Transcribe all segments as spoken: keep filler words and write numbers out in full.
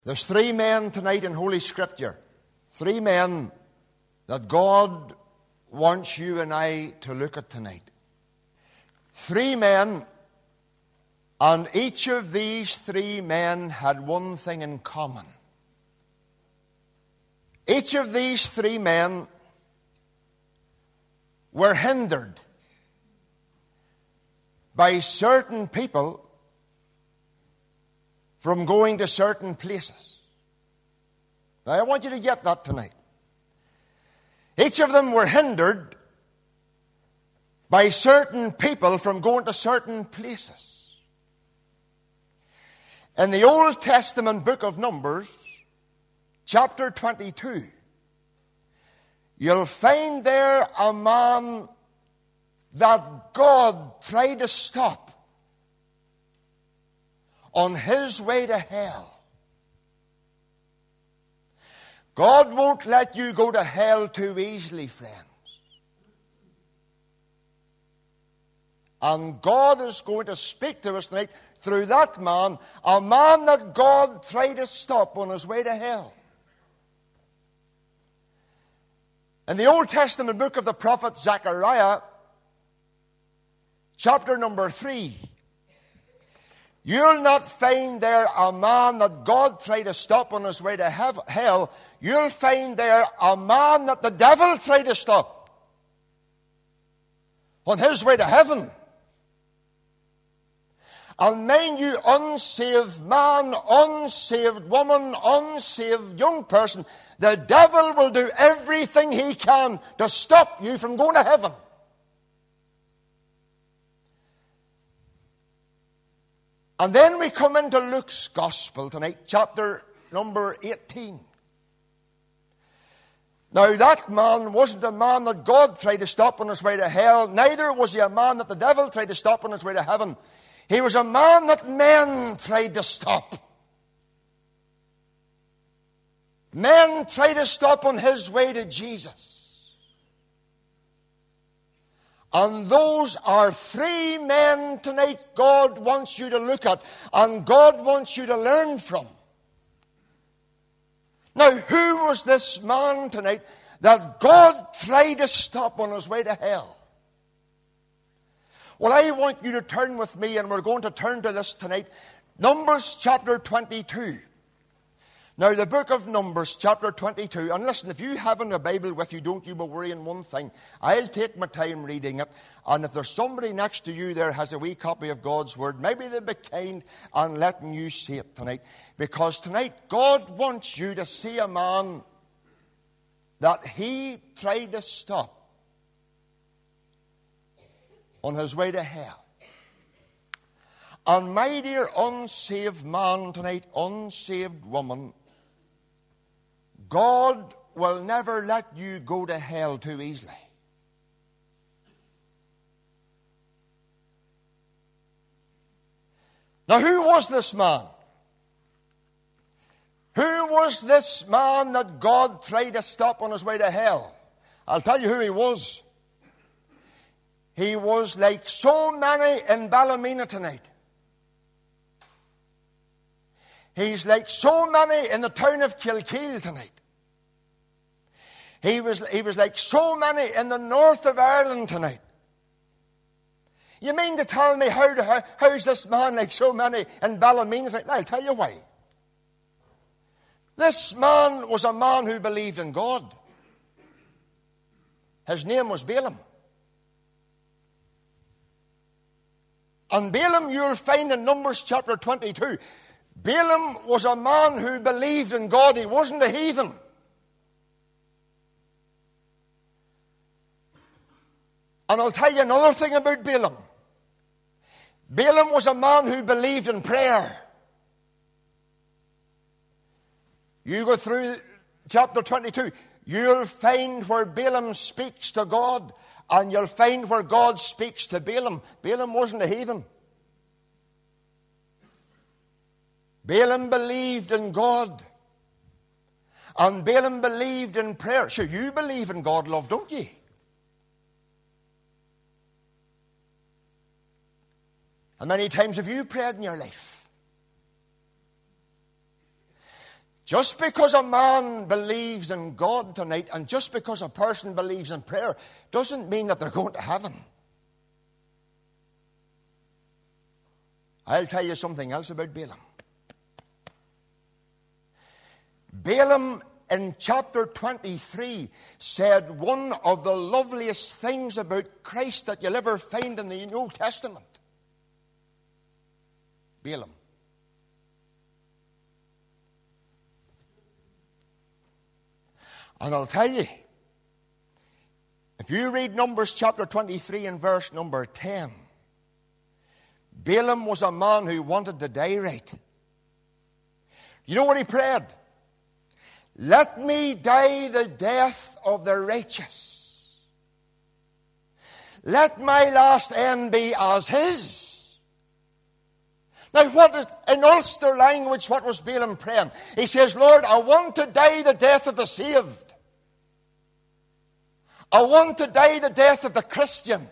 There's three men tonight in Holy Scripture. Three men that God wants you and I to look at tonight. Three men, and each of these three men had one thing in common. Each of these three men were hindered by certain people from going to certain places. Now, I want you to get that tonight. Each of them were hindered by certain people from going to certain places. In the Old Testament book of Numbers, chapter twenty-two, you'll find there a man that God tried to stop on his way to hell. God won't let you go to hell too easily, friends. And God is going to speak to us tonight through that man, a man that God tried to stop on his way to hell. In the Old Testament book of the prophet Zechariah, chapter number three, you'll not find there a man that God tried to stop on his way to hell. You'll find there a man that the devil tried to stop on his way to heaven. And mind you, unsaved man, unsaved woman, unsaved young person, the devil will do everything he can to stop you from going to heaven. And then we come into Luke's Gospel tonight, chapter number eighteen. Now, that man wasn't a man that God tried to stop on his way to hell. Neither was he a man that the devil tried to stop on his way to heaven. He was a man that men tried to stop. Men tried to stop on his way to Jesus. And those are three men tonight God wants you to look at and God wants you to learn from. Now, who was this man tonight that God tried to stop on his way to hell? Well, I want you to turn with me, and we're going to turn to this tonight. Numbers chapter twenty-two. Now, the book of Numbers, chapter twenty-two, and listen, if you haven't a Bible with you, don't you be worrying one thing. I'll take my time reading it, and if there's somebody next to you there has a wee copy of God's Word, maybe they'll be kind and letting you see it tonight. Because tonight, God wants you to see a man that he tried to stop on his way to hell. And my dear unsaved man tonight, unsaved woman, God will never let you go to hell too easily. Now, who was this man? Who was this man that God tried to stop on his way to hell? I'll tell you who he was. He was like so many in Ballymena tonight. He's like so many in the town of Kilkeel tonight. He was, he was like so many in the north of Ireland tonight. You mean to tell me how, to, how how's this man like so many in Ballymena tonight? I'll tell you why. This man was a man who believed in God. His name was Balaam. And Balaam, you'll find in Numbers chapter twenty-two, Balaam was a man who believed in God. He wasn't a heathen. And I'll tell you another thing about Balaam. Balaam was a man who believed in prayer. You go through chapter twenty-two, you'll find where Balaam speaks to God, and you'll find where God speaks to Balaam. Balaam wasn't a heathen. Balaam believed in God. And Balaam believed in prayer. Sure, you believe in God, love, don't you? How many times have you prayed in your life? Just because a man believes in God tonight, and just because a person believes in prayer, doesn't mean that they're going to heaven. I'll tell you something else about Balaam. Balaam in chapter twenty-three said one of the loveliest things about Christ that you'll ever find in the New Testament. Balaam. And I'll tell you, if you read Numbers chapter twenty-three and verse number ten, Balaam was a man who wanted to die right. You know what he prayed? Let me die the death of the righteous. Let my last end be as his. Now, what is, in Ulster language, what was Balaam praying? He says, Lord, I want to die the death of the saved. I want to die the death of the Christian.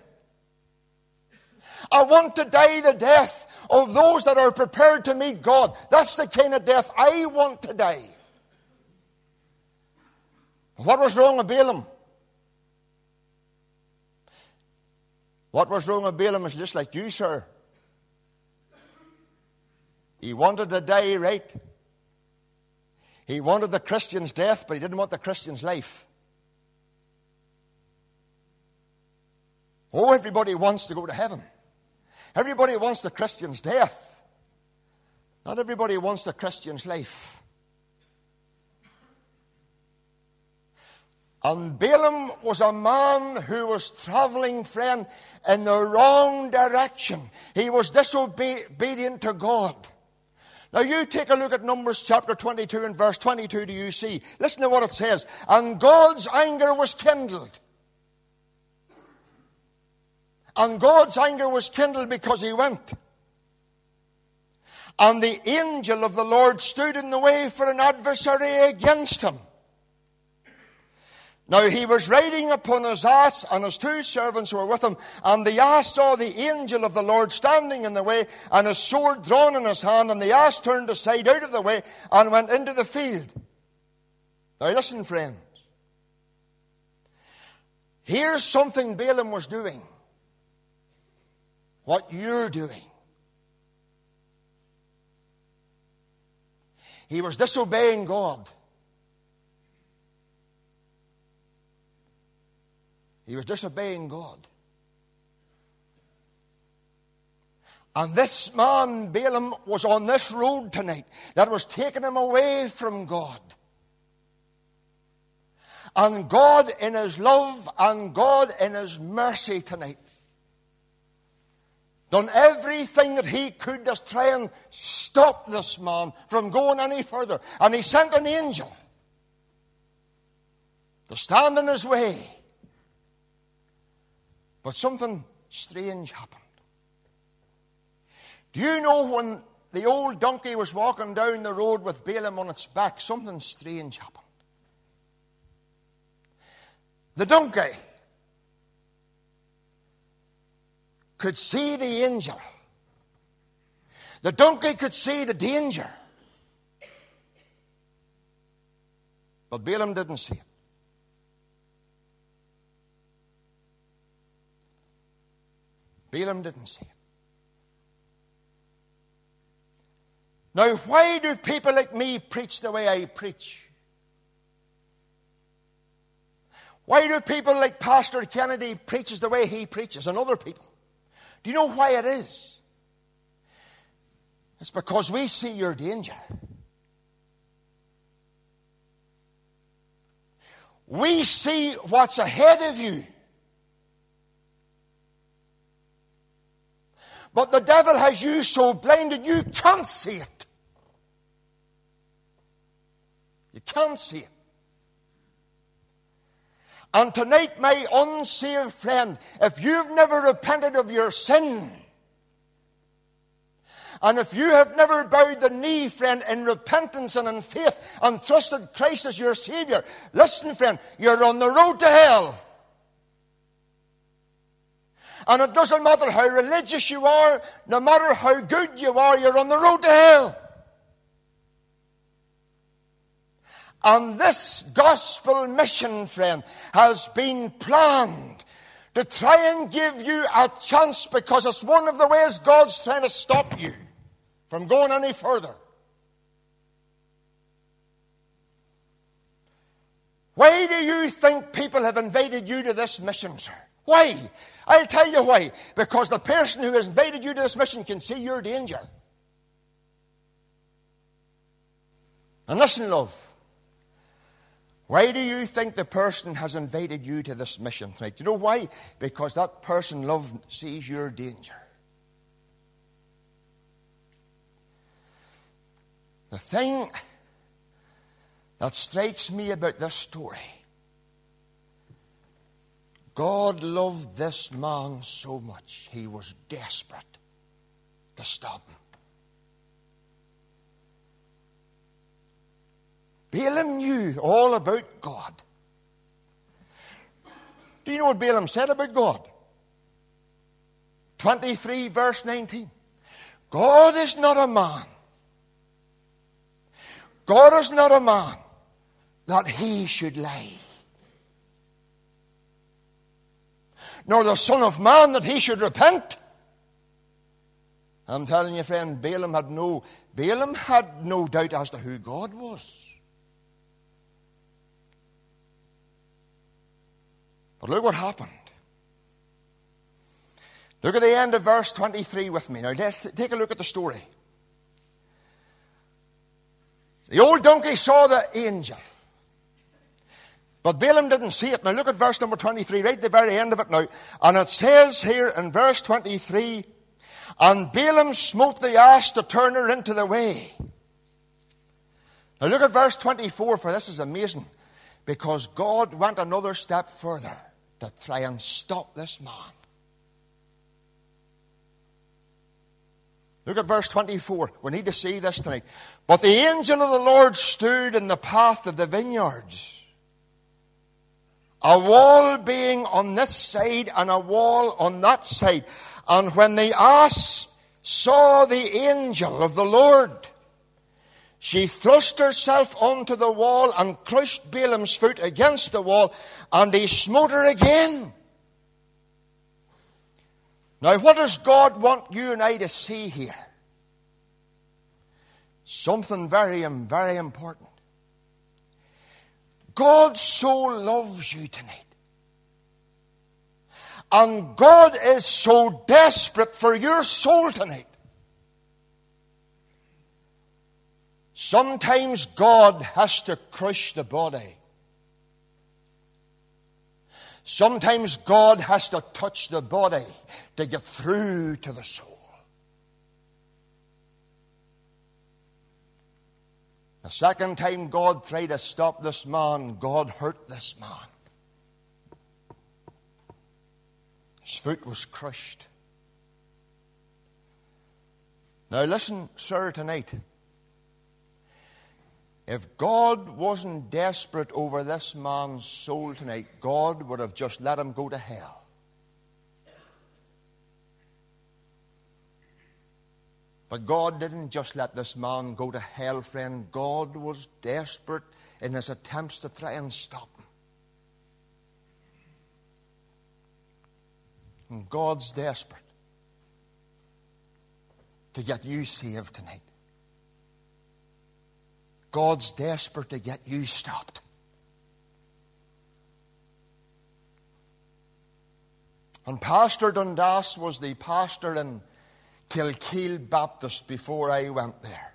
I want to die the death of those that are prepared to meet God. That's the kind of death I want to die. What was wrong with Balaam? What was wrong with Balaam is just like you, sir. He wanted to die right. He wanted the Christian's death, but he didn't want the Christian's life. Oh, everybody wants to go to heaven. Everybody wants the Christian's death. Not everybody wants the Christian's life. And Balaam was a man who was traveling, friend, in the wrong direction. He was disobedient to God. Now you take a look at Numbers chapter twenty-two and verse twenty-two, do you see? Listen to what it says. And God's anger was kindled. And God's anger was kindled because he went. And the angel of the Lord stood in the way for an adversary against him. Now he was riding upon his ass, and his two servants were with him. And the ass saw the angel of the Lord standing in the way, and his sword drawn in his hand. And the ass turned aside out of the way and went into the field. Now listen, friends. Here's something Balaam was doing. What you're doing. He was disobeying God. He was disobeying God. And this man, Balaam, was on this road tonight that was taking him away from God. And God in his love and God in his mercy tonight done everything that he could to try and stop this man from going any further. And he sent an angel to stand in his way. But something strange happened. Do you know when the old donkey was walking down the road with Balaam on its back, something strange happened. The donkey could see the angel. The donkey could see the danger. But Balaam didn't see it. Balaam didn't see it. Now, why do people like me preach the way I preach? Why do people like Pastor Kennedy preaches the way he preaches, and other people? Do you know why it is? It's because we see your danger. We see what's ahead of you. But the devil has you so blinded you can't see it. You can't see it. And tonight, my unsaved friend, if you've never repented of your sin, and if you have never bowed the knee, friend, in repentance and in faith and trusted Christ as your Savior, listen, friend, you're on the road to hell. And it doesn't matter how religious you are, no matter how good you are, you're on the road to hell. And this gospel mission, friend, has been planned to try and give you a chance, because it's one of the ways God's trying to stop you from going any further. Why do you think people have invited you to this mission, sir? Why? I'll tell you why. Because the person who has invited you to this mission can see your danger. And listen, love. Why do you think the person has invited you to this mission tonight? Do you know why? Because that person, love, sees your danger. The thing that strikes me about this story, God loved this man so much, he was desperate to stop him. Balaam knew all about God. Do you know what Balaam said about God? twenty-three verse nineteen. God is not a man. God is not a man that he should lie, nor the Son of Man that he should repent. I'm telling you, friend, Balaam had no, Balaam had no doubt as to who God was. But look what happened. Look at the end of verse twenty-three with me. Now let's take a look at the story. The old donkey saw the angel, but Balaam didn't see it. Now look at verse number twenty-three, right at the very end of it now. And it says here in verse twenty-three, and Balaam smote the ass to turn her into the way. Now look at verse twenty-four, for this is amazing. Because God went another step further to try and stop this man. Look at verse twenty-four. We need to see this tonight. But the angel of the Lord stood in the path of the vineyards, a wall being on this side and a wall on that side. And when the ass saw the angel of the Lord, she thrust herself onto the wall and crushed Balaam's foot against the wall, and he smote her again. Now, what does God want you and I to see here? Something very, very important. God so loves you tonight. And God is so desperate for your soul tonight. Sometimes God has to crush the body. Sometimes God has to touch the body to get through to the soul. The second time God tried to stop this man, God hurt this man. His foot was crushed. Now listen, sir, tonight. If God wasn't desperate over this man's soul tonight, God would have just let him go to hell. But God didn't just let this man go to hell, friend. God was desperate in his attempts to try and stop him. And God's desperate to get you saved tonight. God's desperate to get you stopped. And Pastor Dundas was the pastor in Kilkeel Baptist before I went there.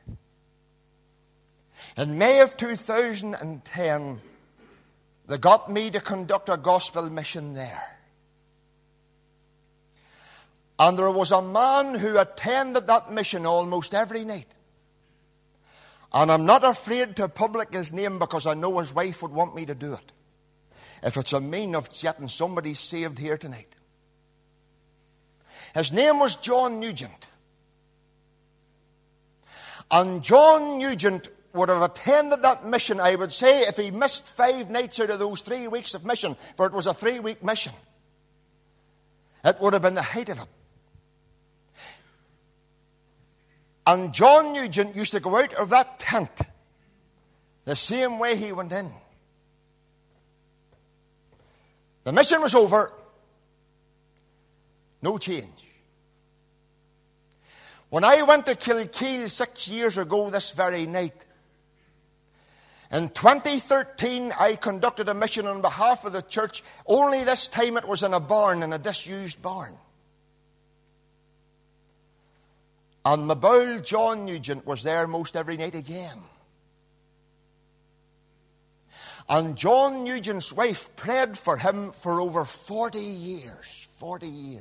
In May of two thousand ten, they got me to conduct a gospel mission there. And there was a man who attended that mission almost every night. And I'm not afraid to public his name because I know his wife would want me to do it, if it's a mean of getting somebody saved here tonight. His name was John Nugent. And John Nugent would have attended that mission, I would say, if he missed five nights out of those three weeks of mission, for it was a three-week mission. It would have been the height of it. And John Nugent used to go out of that tent the same way he went in. The mission was over. No change. When I went to Kilkeel six years ago this very night, in twenty thirteen I conducted a mission on behalf of the church. Only this time it was in a barn, in a disused barn. And my bowl, John Nugent, was there most every night again. And John Nugent's wife prayed for him for over forty years. forty years.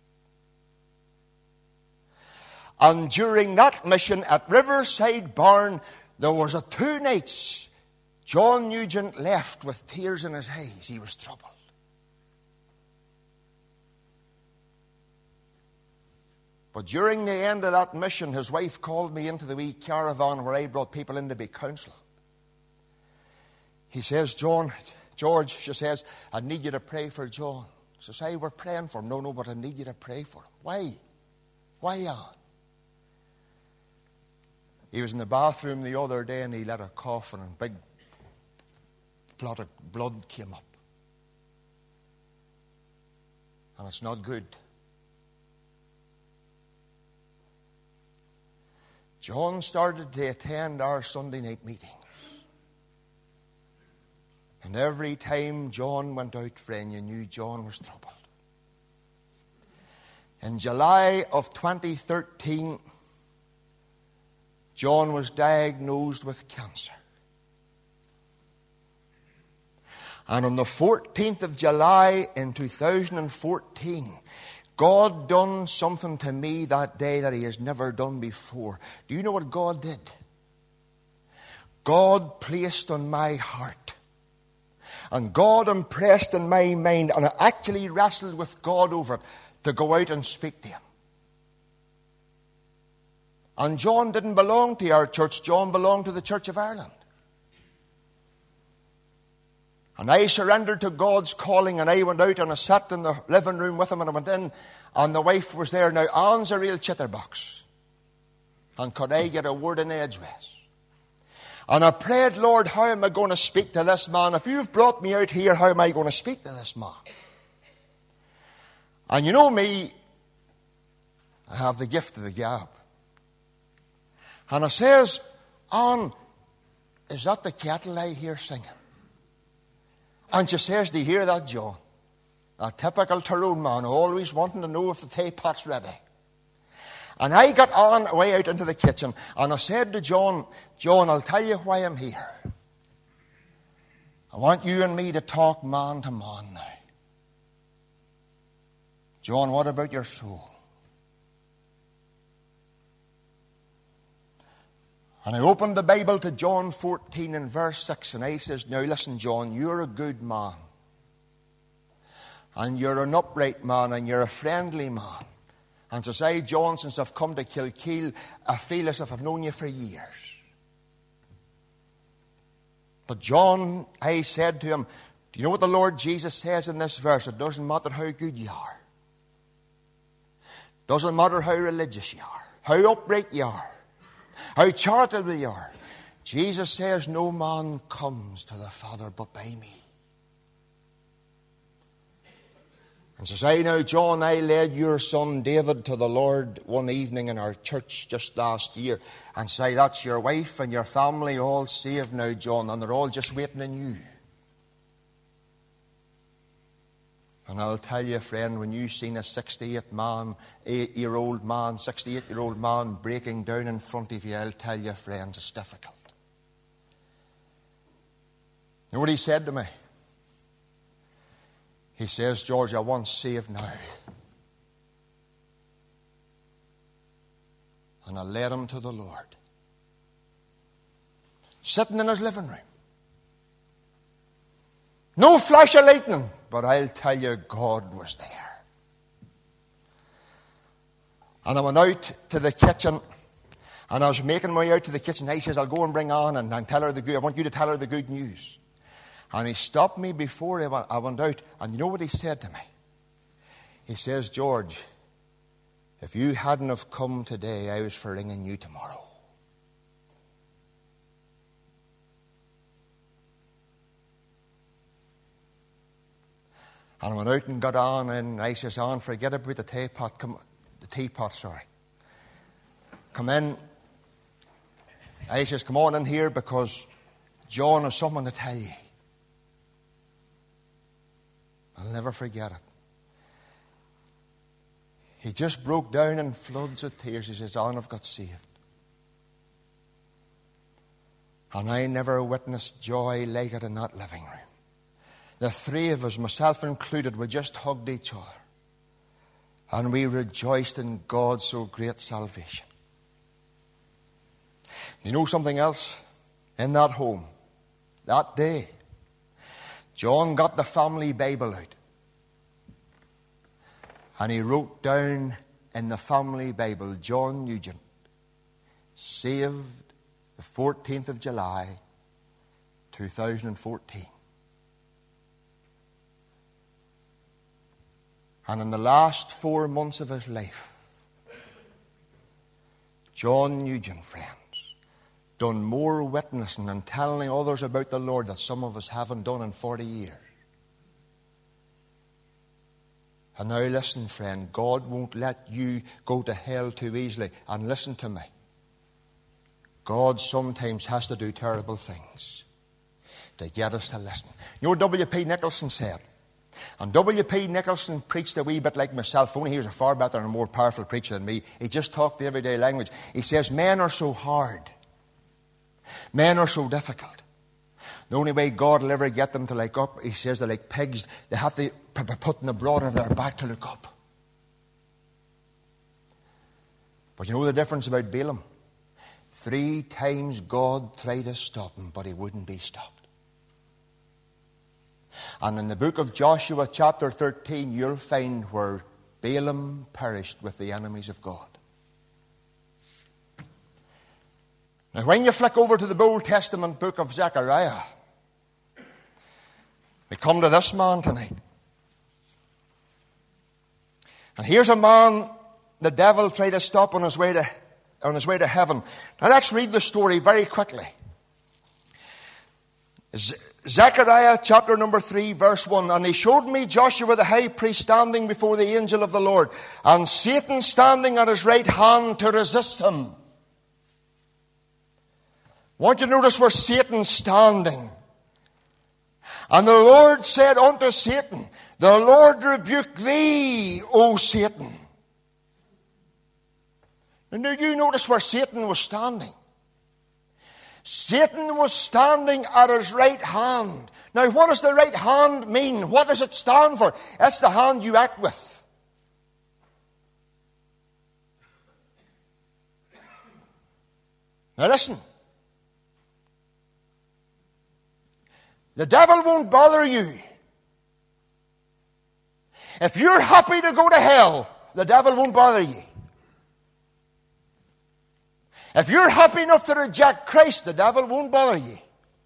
And during that mission at Riverside Barn, there was a two nights John Nugent left with tears in his eyes. He was troubled. But during the end of that mission, his wife called me into the wee caravan where I brought people in to be counselled. He says, John, George, she says, I need you to pray for John. She says, hey, we're praying for him. No, no, but I need you to pray for him. Why? Why, Anne? He was in the bathroom the other day and he let a cough and a big plot of blood came up. And it's not good. John started to attend our Sunday night meetings. And every time John went out, friend, you knew John was troubled. In July of twenty thirteen, John was diagnosed with cancer. And on the fourteenth of July in two thousand fourteen, God done something to me that day that he has never done before. Do you know what God did? God placed on my heart, and God impressed in my mind, and I actually wrestled with God over it, to go out and speak to him. And John didn't belong to our church. John belonged to the Church of Ireland. And I surrendered to God's calling, and I went out and I sat in the living room with him, and I went in, and the wife was there. Now, Anne's a real chitterbox. And could I get a word in edgeways? And I prayed, Lord, how am I going to speak to this man? If you've brought me out here, how am I going to speak to this man? And you know me, I have the gift of the gab. And I says, Anne, is that the kettle I hear singing? And she says, do you hear that, John? A typical Tyrone man, always wanting to know if the teapot's ready. And I got on way out into the kitchen, and I said to John, John, I'll tell you why I'm here. I want you and me to talk man to man now. John, what about your soul? And I opened the Bible to John fourteen and verse six, and I says, now listen, John, you're a good man. And you're an upright man, and you're a friendly man. And to say, John, since I've come to Kilkeel, I feel as if I've known you for years. But John, I said to him, do you know what the Lord Jesus says in this verse? It doesn't matter how good you are. Doesn't matter how religious you are, how upright you are, how charitable you are. Jesus says, no man comes to the Father but by me. And so say, now, John, I led your son David to the Lord one evening in our church just last year. And say, that's your wife and your family all saved now, John, and they're all just waiting on you. And I'll tell you, friend, when you've seen a sixty-eight man, eight-year-old man, sixty-eight-year-old man breaking down in front of you, I'll tell you, friends, it's difficult. You know what he said to me? He says, George, I want saved now. And I led him to the Lord. Sitting in his living room. No flash of lightning, but I'll tell you, God was there. And I went out to the kitchen, and I was making my way out to the kitchen. He says, I'll go and bring Anne and, and tell her the good. I want you to tell her the good news. And he stopped me before I went, I went out, and you know what he said to me? He says, George, if you hadn't have come today, I was for ringing you tomorrow. And I went out and got on, and I says, "On, forget about the teapot. Come, the teapot, sorry. Come in." I says, "Come on in here, because John has something to tell you." I'll never forget it. He just broke down in floods of tears. He says, "On, I've got saved." And I never witnessed joy like it in that living room. The three of us, myself included, we just hugged each other. And we rejoiced in God's so great salvation. You know something else? In that home, that day, John got the family Bible out. And he wrote down in the family Bible, John Nugent, saved the fourteenth of July, two thousand fourteen. And in the last four months of his life, John Nugent, friends, done more witnessing and telling others about the Lord that some of us haven't done in forty years. And now listen, friend, God won't let you go to hell too easily. And listen to me. God sometimes has to do terrible things to get us to listen. You know what W P Nicholson said? And W P Nicholson preached a wee bit like myself, only he was a far better and more powerful preacher than me. He just talked the everyday language. He says, men are so hard. Men are so difficult. The only way God will ever get them to look up, he says, they're like pigs. They have to be putting the broad of their back to look up. But you know the difference about Balaam? Three times God tried to stop him, but he wouldn't be stopped. And in the book of Joshua chapter thirteen, you'll find where Balaam perished with the enemies of God. Now when you flick over to the Old Testament book of Zechariah, we come to this man tonight. And here's a man the devil tried to stop on his way to, on his way to heaven. Now let's read the story very quickly. Z- Zechariah chapter number three, verse one. And he showed me Joshua the high priest standing before the angel of the Lord, and Satan standing at his right hand to resist him. I want you to notice where Satan's standing. And the Lord said unto Satan, the Lord rebuke thee, O Satan. And do you notice where Satan was standing? Satan was standing at his right hand. Now, what does the right hand mean? What does it stand for? It's the hand you act with. Now listen. The devil won't bother you. If you're happy to go to hell, the devil won't bother you. If you're happy enough to reject Christ, the devil won't bother you.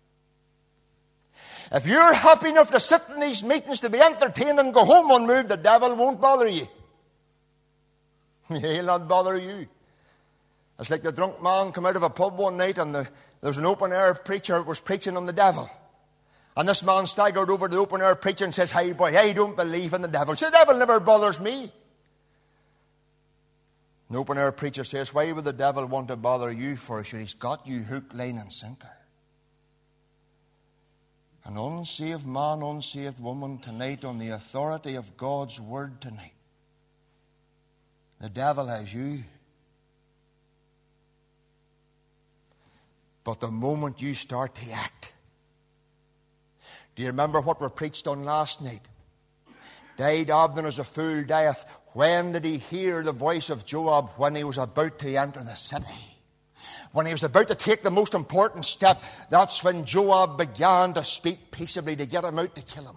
If you're happy enough to sit in these meetings to be entertained and go home unmoved, the devil won't bother you. He'll not bother you. It's like the drunk man come out of a pub one night and the, there was an open-air preacher who was preaching on the devil. And this man staggered over to the open-air preacher and says, hey boy, I don't believe in the devil. So the devil never bothers me. The open-air preacher says, why would the devil want to bother you for? Sure, he's got you hook, line and sinker. An unsaved man, unsaved woman tonight, on the authority of God's word tonight, the devil has you. But the moment you start to act, do you remember what we preached on last night? Died Abner as a fool dieth. When did he hear the voice of Joab? When he was about to enter the city. When he was about to take the most important step, that's when Joab began to speak peaceably to get him out to kill him.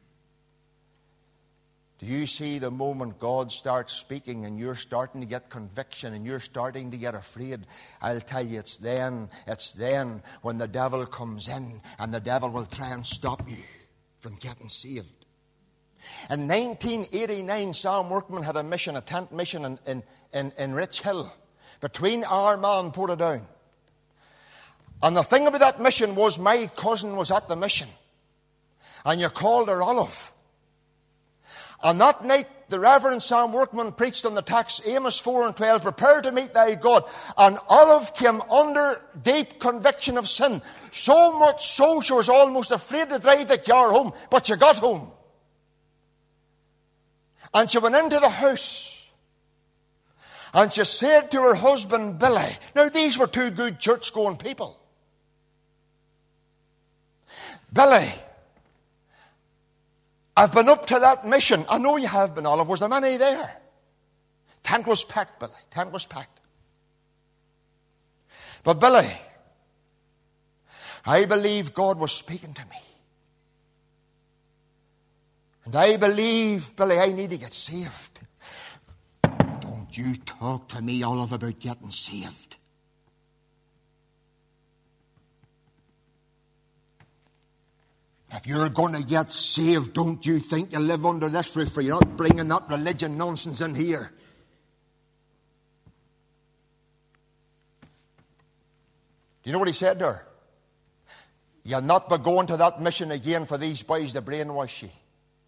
Do you see the moment God starts speaking and you're starting to get conviction and you're starting to get afraid? I'll tell you, it's then, it's then when the devil comes in and the devil will try and stop you from getting saved. In nineteen eighty-nine, Sam Workman had a mission, a tent mission in, in, in, in Rich Hill, between Armagh and Portadown. And the thing about that mission was my cousin was at the mission. And you called her Olive. And that night, the Reverend Sam Workman preached on the text, Amos four and twelve, prepare to meet thy God. And Olive came under deep conviction of sin. So much so she was almost afraid to drive the car home. But she got home. And she went into the house. And she said to her husband, Billy, now these were two good church-going people. Billy, I've been up to that mission. I know you have been, Olive. Was there many there? Tent was packed, Billy. Tent was packed. But Billy, I believe God was speaking to me. And I believe, Billy, I need to get saved. Don't you talk to me, Olive, about getting saved. If you're going to get saved, don't you think you live under this roof, or you're not bringing that religion nonsense in here. Do you know what he said to her? You'll not be going to that mission again for these boys to brainwash you.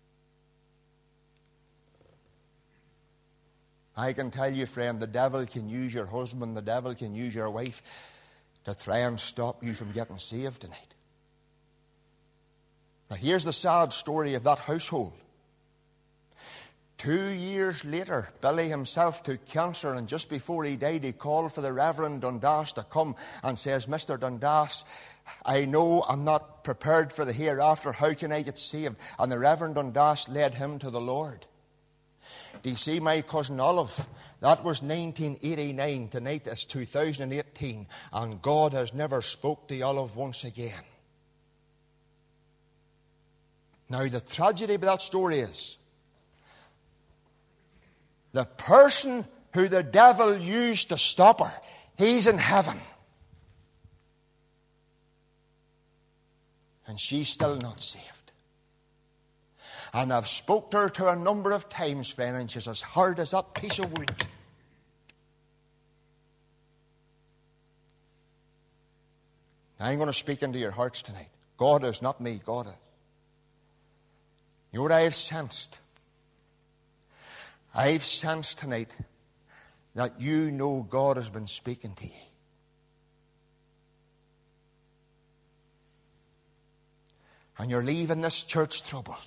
I can tell you, friend, the devil can use your husband, the devil can use your wife to try and stop you from getting saved tonight. Now, here's the sad story of that household. Two years later, Billy himself took cancer, and just before he died, he called for the Reverend Dundas to come and says, Mister Dundas, I know I'm not prepared for the hereafter. How can I get saved? And the Reverend Dundas led him to the Lord. Do you see, my cousin Olive? That was nineteen eighty-nine. Tonight is two thousand eighteen, and God has never spoke to Olive once again. Now, the tragedy of that story is the person who the devil used to stop her, he's in heaven. And she's still not saved. And I've spoke to her to a number of times, friend, and she's as hard as that piece of wood. Now, I'm going to speak into your hearts tonight. God is not me, God is. You know what I have sensed? I've sensed tonight that you know God has been speaking to you. And you're leaving this church troubled.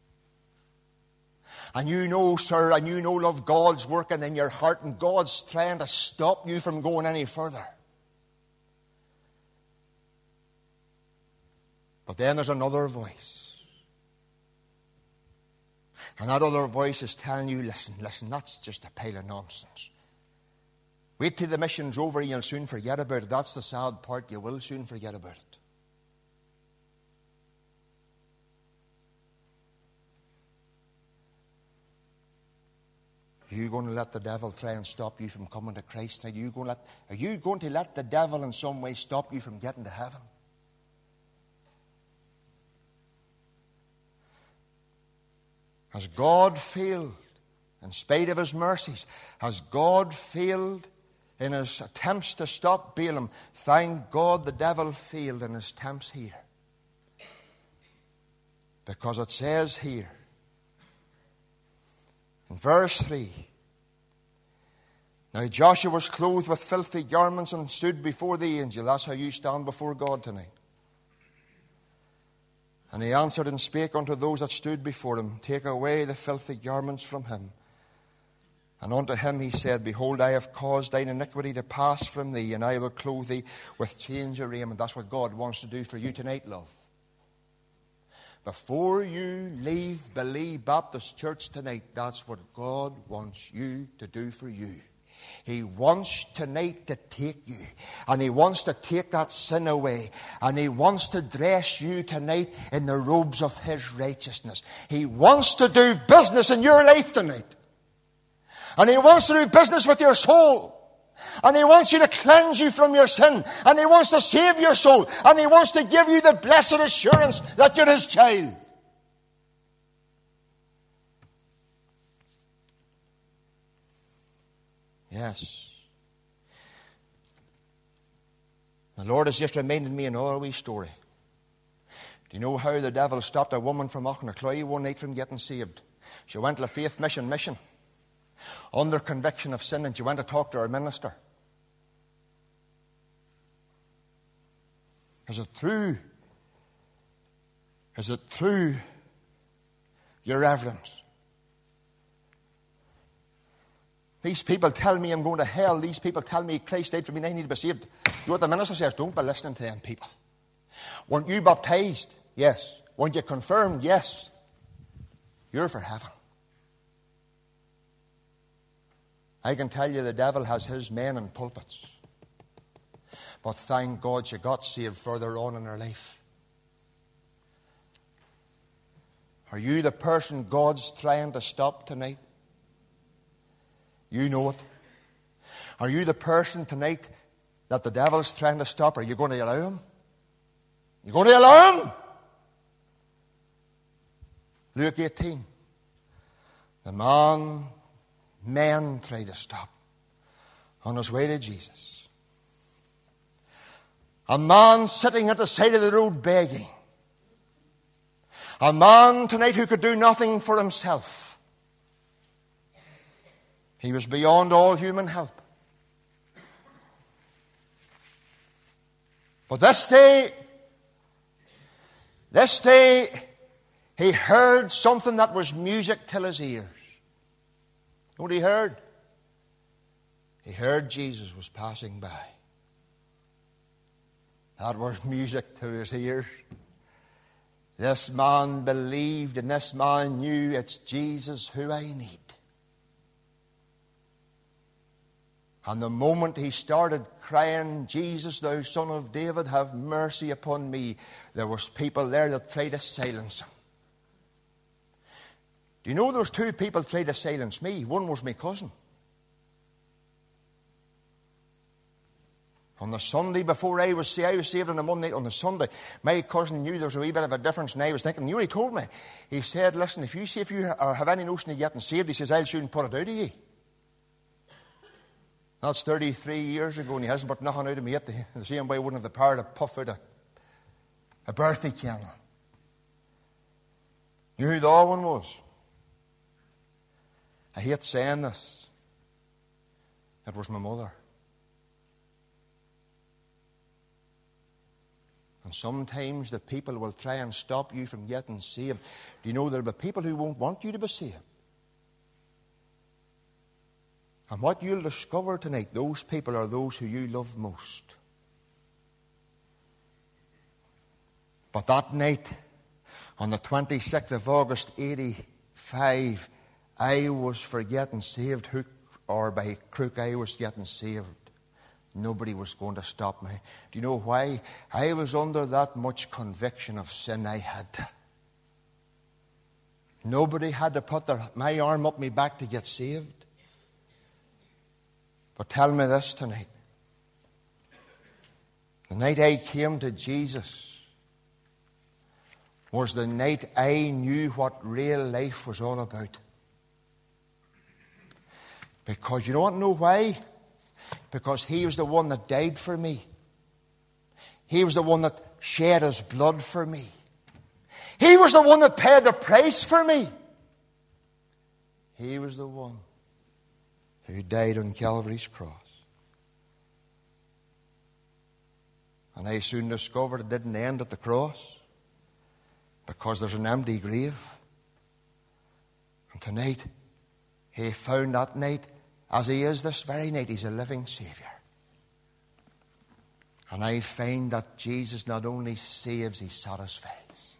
And you know, sir, and you know, love, God's working in your heart, and God's trying to stop you from going any further. But then there's another voice. And that other voice is telling you, listen, listen, that's just a pile of nonsense. Wait till the mission's over and you'll soon forget about it. That's the sad part. You will soon forget about it. Are you going to let the devil try and stop you from coming to Christ? Are you going to let, are you going to let the devil in some way stop you from getting to heaven? Has God failed in spite of his mercies? Has God failed in his attempts to stop Balaam? Thank God the devil failed in his attempts here. Because it says here, in verse three, now Joshua was clothed with filthy garments and stood before the angel. That's how you stand before God tonight. And he answered and spake unto those that stood before him, take away the filthy garments from him. And unto him he said, behold, I have caused thine iniquity to pass from thee, and I will clothe thee with change of raiment. That's what God wants to do for you tonight, love. Before you leave Believe Baptist Church tonight, that's what God wants you to do for you. He wants tonight to take you, and he wants to take that sin away, and he wants to dress you tonight in the robes of his righteousness. He wants to do business in your life tonight, and he wants to do business with your soul, and he wants you to cleanse you from your sin, and he wants to save your soul, and he wants to give you the blessed assurance that you're his child. Yes. The Lord has just reminded me another wee story. Do you know how the devil stopped a woman from Auchnacloy one night from getting saved? She went to a faith mission mission under conviction of sin, and she went to talk to her minister. Is it true? Is it true, your reverence? These people tell me I'm going to hell. These people tell me Christ died for me and I need to be saved. You know what the minister says? Don't be listening to them people. Weren't you baptized? Yes. Weren't you confirmed? Yes. You're for heaven. I can tell you the devil has his men in pulpits. But thank God she got saved further on in her life. Are you the person God's trying to stop tonight? You know it. Are you the person tonight that the devil's trying to stop? Are you going to allow him? You going to allow him? Luke eighteen. The man, men tried to stop on his way to Jesus. A man sitting at the side of the road begging. A man tonight who could do nothing for himself. He was beyond all human help. But this day, this day, he heard something that was music till his ears. You know what he heard? He heard Jesus was passing by. That was music to his ears. This man believed and this man knew it's Jesus who I need. And the moment he started crying, Jesus, thou son of David, have mercy upon me, there was people there that tried to silence him. Do you know there was two people tried to silence me? One was my cousin. On the Sunday before I was saved, I was saved on the Monday. On the Sunday, my cousin knew there was a wee bit of a difference, and I was thinking, you know what he told me? He said, listen, if you see if you have any notion of getting saved, he says, I'll soon put it out of you. That's thirty-three years ago, and he hasn't put nothing out of me yet. The, the same way I wouldn't have the power to puff out a, a birthday candle. You know who the other one was? I hate saying this. It was my mother. And sometimes the people will try and stop you from getting saved. Do you know there will be people who won't want you to be saved? And what you'll discover tonight, those people are those who you love most. But that night, on the twenty-sixth of August, eighty-five, I was for getting saved, hook or by crook, I was getting saved. Nobody was going to stop me. Do you know why? I was under that much conviction of sin I had to. Nobody had to put their, my arm up my back to get saved. But tell me this tonight. The night I came to Jesus was the night I knew what real life was all about. Because you don't know why? Because he was the one that died for me. He was the one that shed his blood for me. He was the one that paid the price for me. He was the one who died on Calvary's cross. And I soon discovered it didn't end at the cross, because there's an empty grave. And tonight, he found that night, as he is this very night, he's a living Saviour. And I find that Jesus not only saves, he satisfies.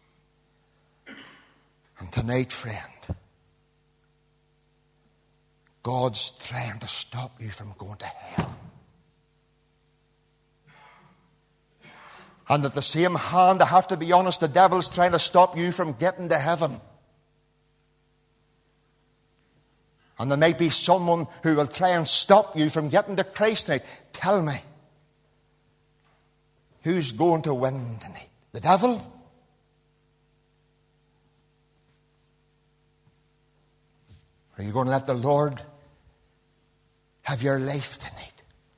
And tonight, friend, God's trying to stop you from going to hell. And at the same hand, I have to be honest, the devil's trying to stop you from getting to heaven. And there might be someone who will try and stop you from getting to Christ tonight. Tell me, who's going to win tonight? The devil? Are you going to let the Lord have your life tonight?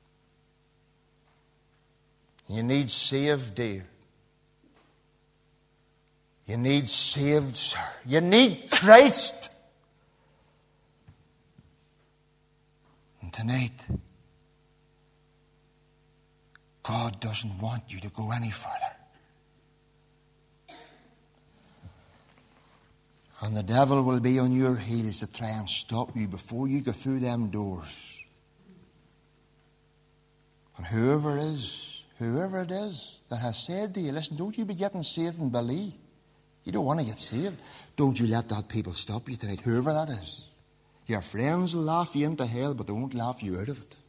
You need saved, dear. You need saved, sir. You need Christ. tonight, God doesn't want you to go any further. And the devil will be on your heels to try and stop you before you go through them doors. And whoever it is, whoever it is that has said to you, listen, don't you be getting saved and believe. You don't want to get saved. Don't you let that people stop you tonight, whoever that is. Your friends will laugh you into hell, but they won't laugh you out of it.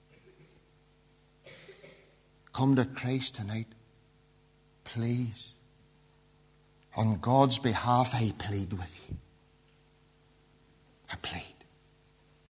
Come to Christ tonight, please. On God's behalf, I plead with you. I plead.